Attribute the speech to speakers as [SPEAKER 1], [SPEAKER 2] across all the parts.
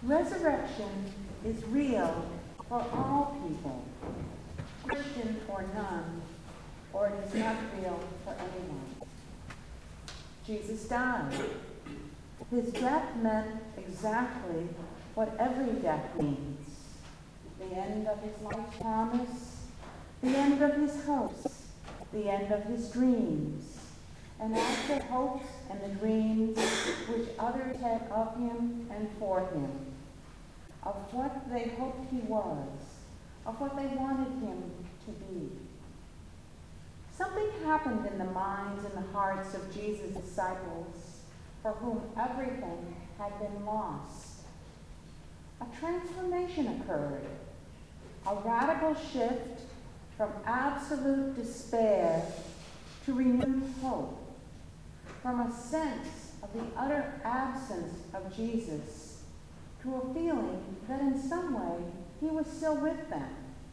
[SPEAKER 1] Resurrection is real for all people, Christian or none, or it is not real for anyone. Jesus died. His death meant exactly what every death means. The end of his life's promise, the end of his hopes, the end of his dreams, and after hopes and the dreams which others had of him and for him, of what they hoped he was, of what they wanted him to be. Something happened in the minds and the hearts of Jesus' disciples, for whom everything had been lost. A transformation occurred, a radical shift from absolute despair to renewed hope, from a sense of the utter absence of Jesus to a feeling that in some way he was still with them.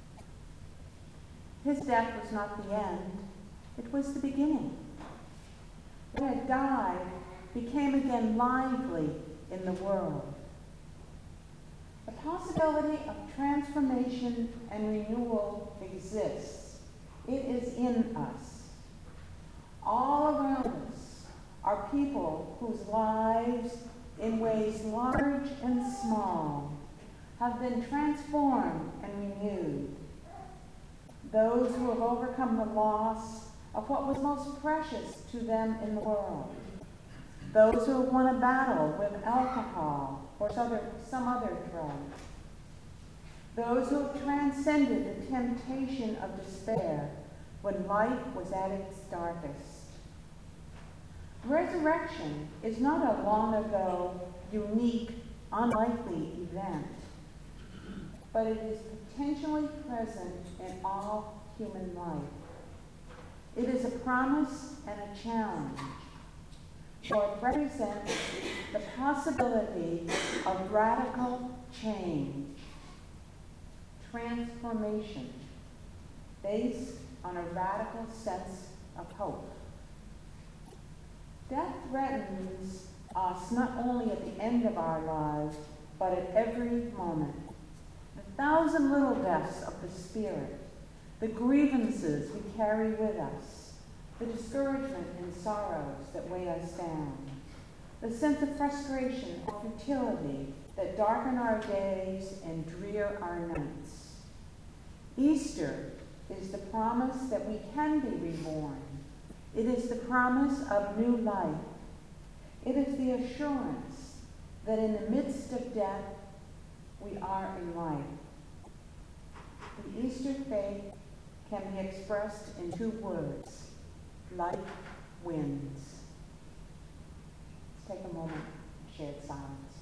[SPEAKER 1] His death was not the end, it was the beginning. What had died became again lively in the world. The possibility of transformation and renewal exists. It is in us. All around us are people whose lives, in ways large and small, have been transformed and renewed. Those who have overcome the loss of what was most precious to them in the world. Those who have won a battle with alcohol or some other drug. Those who have transcended the temptation of despair when life was at its darkest. Resurrection is not a long ago, unique, unlikely event, but it is potentially present in all human life. It is a promise and a challenge, for it represents the possibility of radical change, transformation, based on a radical sense of hope. Death threatens us not only at the end of our lives, but at every moment. The thousand little deaths of the spirit, the grievances we carry with us, the discouragement and sorrows that weigh us down, the sense of frustration or futility that darken our days and drear our nights. Easter is the promise that we can be reborn. It is the promise of new life. It is the assurance that in the midst of death, we are in life. The Easter faith can be expressed in two words: life wins. Let's take a moment of shared silence.